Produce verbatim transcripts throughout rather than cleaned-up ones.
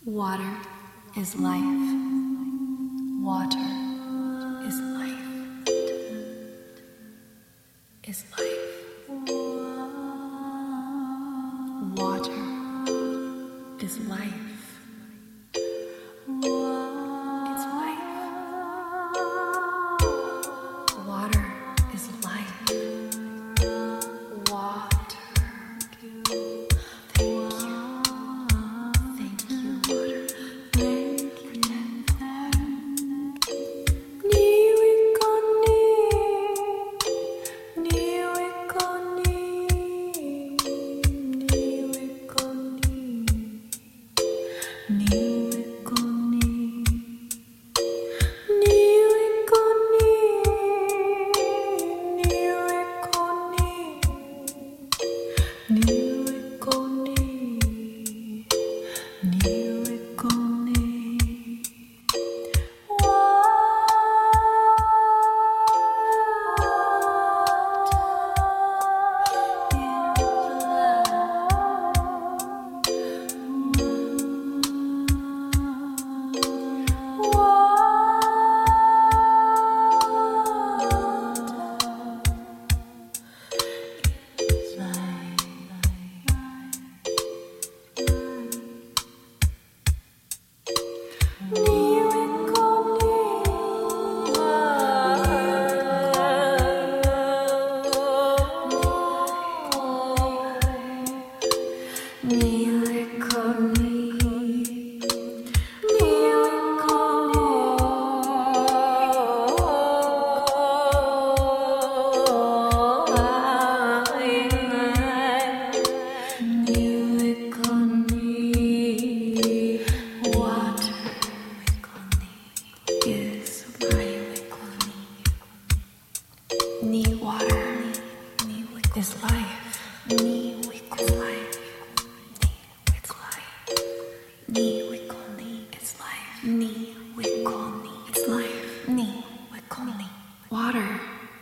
Water is life. Water is life. Is life. Water is life. It's life. Water is life. Water. Thank you. Thank you, water. Is life. Ni wiko life. Ni it's life. Ni wiko ni it's life. Ni wiko ni it's life. Ni wiko ni. Water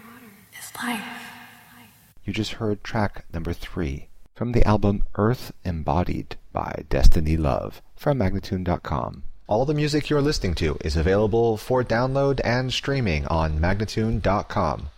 is life. You just heard track number three from the album Earth Embodied by Destiny Love from Magnatune dot com. All the music you're listening to is available for download and streaming on Magnatune dot com.